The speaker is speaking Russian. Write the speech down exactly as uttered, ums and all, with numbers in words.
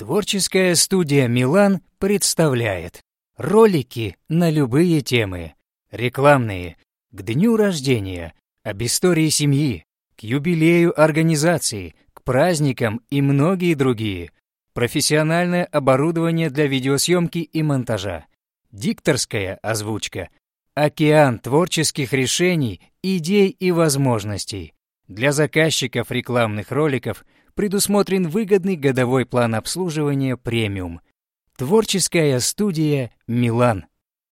Творческая студия «Милан» представляет ролики на любые темы, рекламные, к дню рождения, об истории семьи, к юбилею организации, к праздникам и многие другие, профессиональное оборудование для видеосъемки и монтажа, дикторская озвучка, океан творческих решений, идей и возможностей. Для заказчиков рекламных роликов предусмотрен выгодный годовой план обслуживания премиум. Творческая студия «Милан».